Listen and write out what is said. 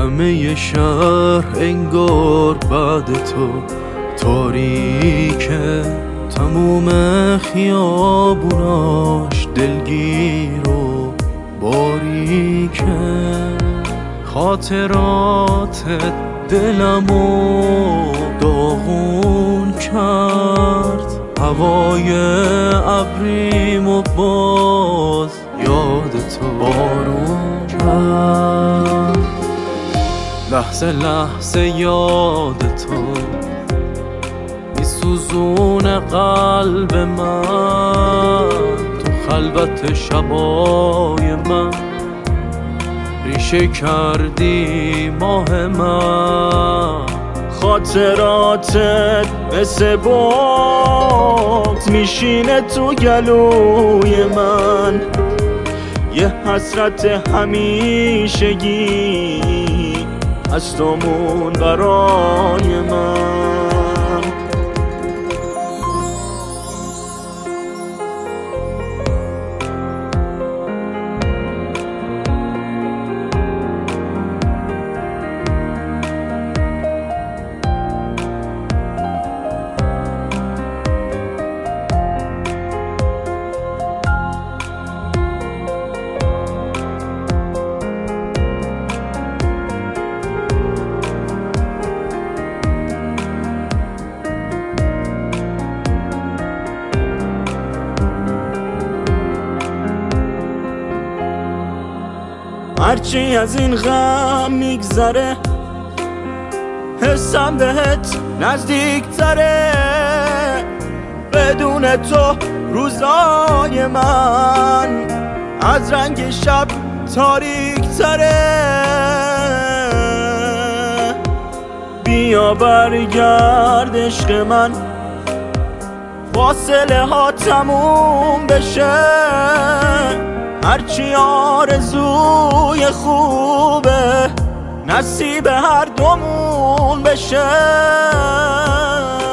همه شهر انگار بعد تو تاریکه، تموم خیابوناش دلگیر و باریکه. خاطراتت دلمو داغون کرد، هوای ابریمو باز یاد تو بارون کرد. لحظه لحظه یاد تو میسوزونه قلب من، تو خلوت شبای من ریشه کردی ماه من. خاطراتت مثل بغض میشینه تو گلوی من، یه حسرت همیشگی از تو مون برای من. هرچی از این غم میگذره حسم بهت نزدیک تره، بدون تو روزای من از رنگ شب تاریک تره. بیا برگرد عشق من، فاصله ها تموم بشه، هرچی آرزوی خوبه نصیب هر دومون بشه.